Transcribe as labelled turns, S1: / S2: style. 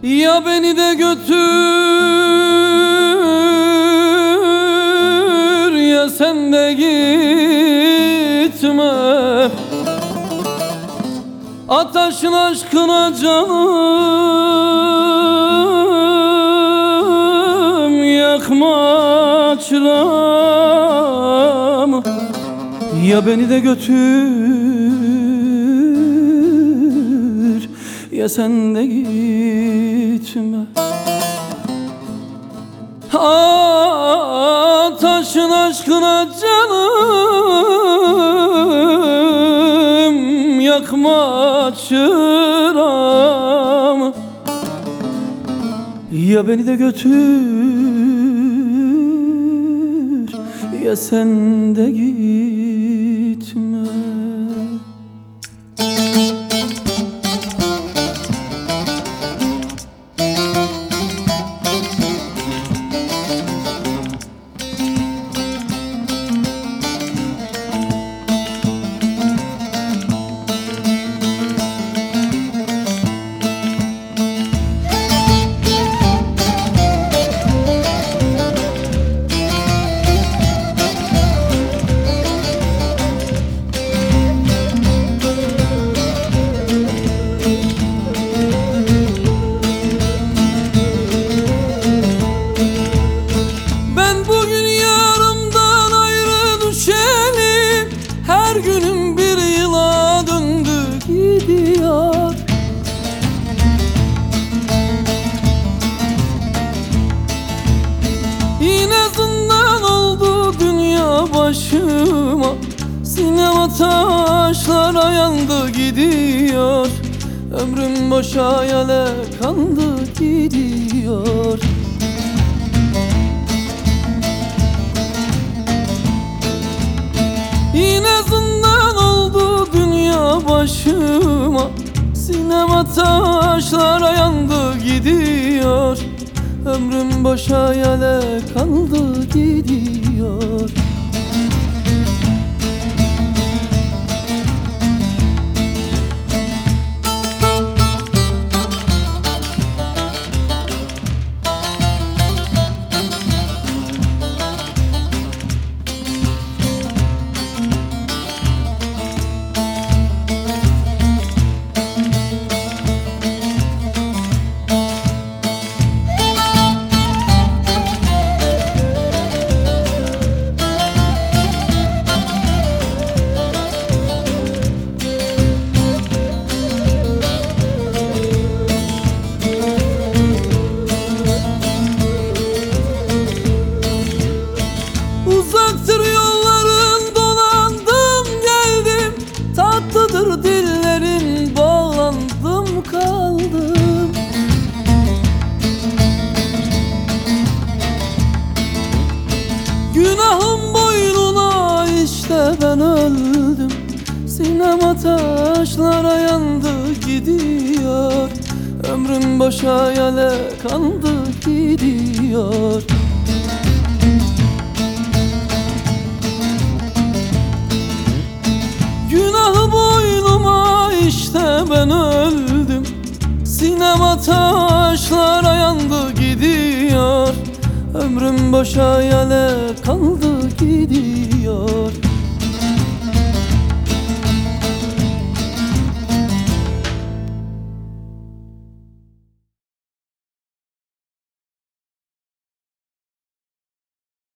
S1: Ya beni de götür, ya sen de gitme. Ataşın aşkına canım, yakma çırağımı. Ya beni de götür, ya sen de gitme. Ataşın aşkına canım, yakma çırağımı. Ya beni de götür, ya sen de gitme. Her günüm bir yıla döndü gidiyor. Yine zindan oldu dünya başıma. Sinema taşlara yandı gidiyor. Ömrüm boşa hayale kandı gidiyor. Yine zindan oldu dünya başıma. Sinema taşlara yandı gidiyor. Ömrüm boşa hayale kaldı gidiyor. Uzaktır yolların, dolandım geldim. Tatlıdır dillerin, bağlandım kaldım. Günahım boynuna, işte ben öldüm. Sinema taşlara yandı gidiyor. Ömrüm boşa hayale kandı gidiyor. Günahı boynuma, işte ben öldüm. Sinema taşlara yandı gidiyor. Ömrüm boşa hayale kaldı gidiyor.